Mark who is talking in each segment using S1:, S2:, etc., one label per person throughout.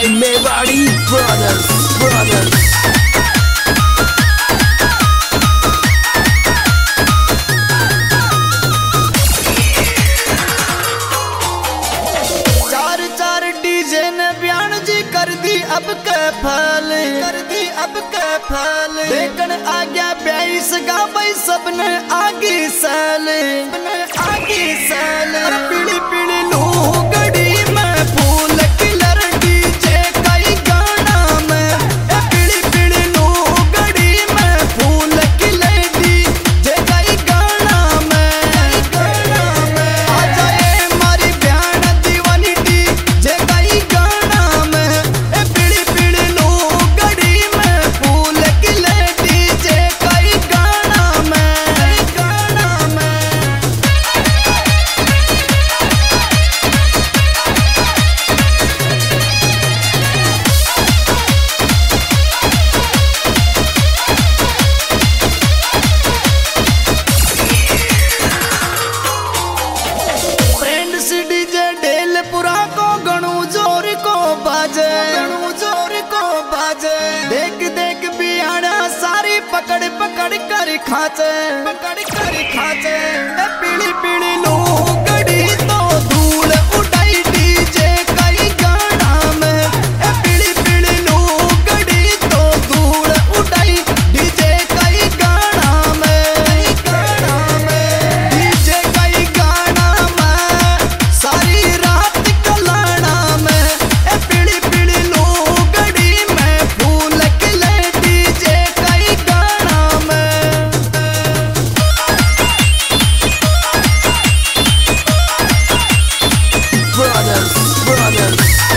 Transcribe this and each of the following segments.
S1: by Mewari Brothers.
S2: चार DJ ने बयान जी कर दी अब के फल देखन आ गया 22 गावई सबने आगे सैल पीली पीली लूगड़ी में फूल किलर डीजे कई गाना में पीली पीली लूगड़ी में फूल किलर डीजे कई गाना में आ जाए मारी बयान दीवानी डीजे कई गाना में पीली पीली लूगड़ी में फूल किलर डीजे कई गाना में फ्रेंड्स डीजे ढेलपुरा को गणु जोर को बाजे देख देख बियाना सारी पकड़ कर खाचे पीली पीली लूगड़ी तो धूल उठाई डीजे कई गाना में पीली पीली लूगड़ी तो धूल उठाई डीजे कई गाना में डीजे कई गाना में सारी रात कलाना में पीली पीली लूगड़ी में फूल खिले डीजे कई गाना में
S1: Brothers.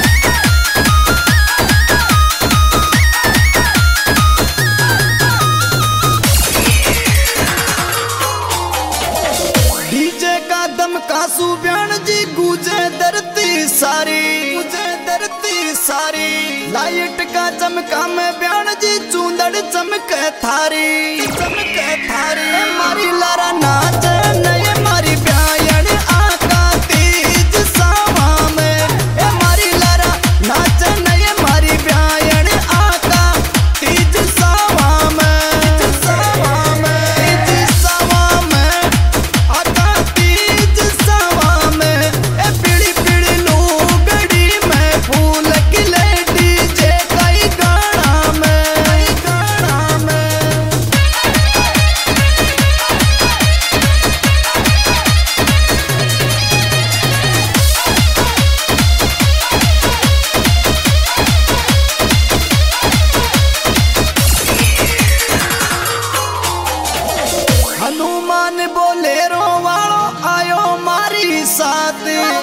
S2: डीजे का दम कासू बयान जी गूंजे धरती सारी लाइट का चमका में बयान जी चूंदड़ चमके थारी मारी लारा नाच नए मारी ब्यायन आका तीज सावा में मारी लारा नाच नए मारी ब्यायन आका तीज सावा में आका तीज सावा में पीली पीली लूगड़ी में फूल खिले डीजे कई गाना में हनुमान बोलेरो वालो आयो मारी साथ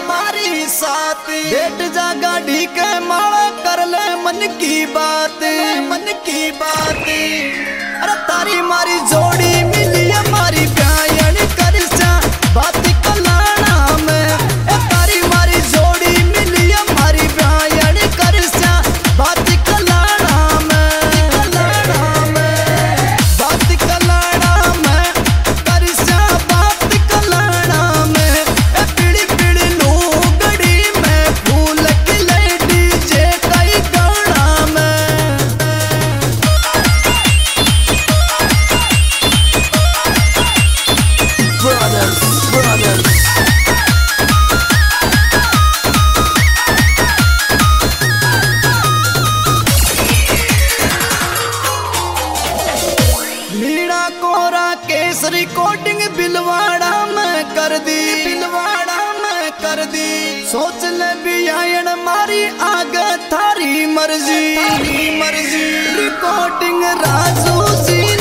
S2: डेट जा गाड़ी के माला कर ले मन की बात अरे तारी मारी जोड़ी मिली हमारी गायन कर जा बात कलाना में तारी मारी जोड़ी मिली हमारी गायन कर जा बात कलाना में बात कलाना में कर जा बात कलाना में पीली पीली लूगड़ी में फूल खिले डीजे कई गाना में
S1: Brothers.
S2: मीणा कोरा केस रिकॉर्डिंग बिलवाड़ा में कर दी सोच ले बियायन मारी आगे थारी मर्जी रिकॉर्डिंग राजू सी